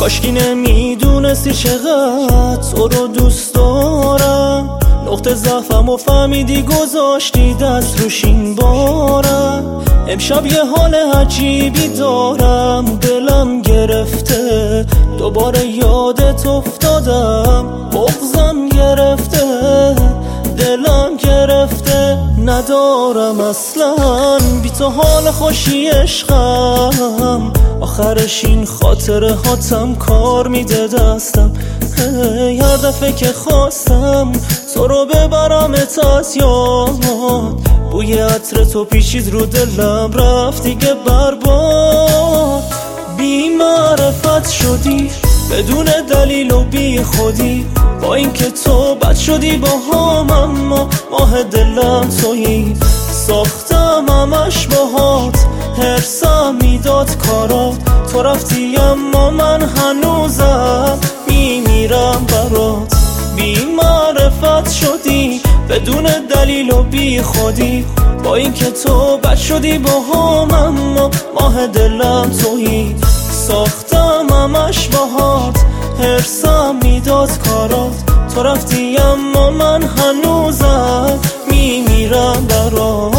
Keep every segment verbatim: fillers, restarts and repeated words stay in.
کاشکی نمیدونستی چقدر تو رو دوست دارم، نقطه ضعفم و فهمیدی گذاشتی دست روش این بارم. امشب یه حال عجیبی دارم، دلم گرفته دوباره یادت افتادم، بغضم گرفته دلم گرفته، ندارم اصلا بی تو حال خوشی عشقم، آخرش این خاطره هاتم کار میده دستم. هر دفعه که خواستم تو رو ببرمت از یاد، بوی عطر تو پیچید رو دلم رفت دیگه برباد. بی معرفت شدی بدون دلیل و بی خودی، با اینکه تو بد شدی با هم اما ماه دلم تویی. ساختم همش باهات، هرسم میداد کارات، تو رفتی اما من هنوزم میمیرم برات. بی معرفت شدی بدون دلیل و بی خودی، با اینکه تو بد شدی با هم اما ماه دلم تویی. ساختم همش باهات، هرسم میداد کارات، تو رفتی اما من هنوزم میمیرم برات.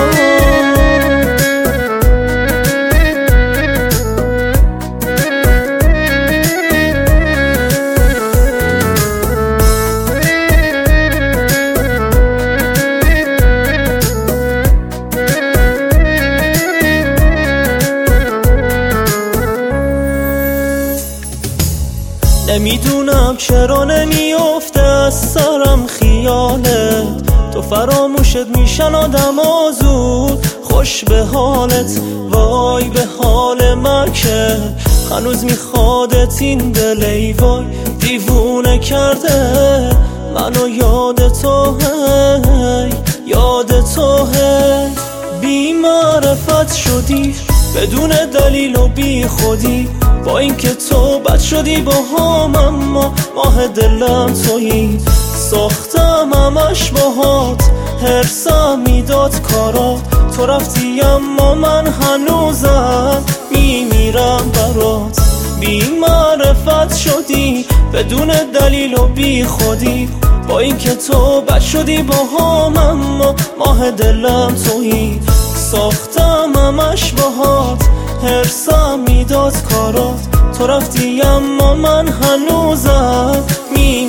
نمیدونم چرا نمیافته از سرم خیالت، تو فراموشت میشن آدم زود خوش به حالت. وای به حال من که هنوز میخوادت این دل، ای وای دیوونه کرده منو یاد تو، هی یاد تو هی. بی معرفت شدی بدون دلیل و بی خودی، با اینکه تو بد شدی با هم اما ماه دلم تویی. ساختم همش باهات، هرسم میداد کارات، تو رفتی اما من هنوزم میمیرم برات. بی معرفت شدی بدون دلیل و بی خودی، با اینکه تو بد شدی با هم اما ماه دلم تویی. ساختم همش باهات، هرسم میداد کارات، تو رفتی اما من هنوزم می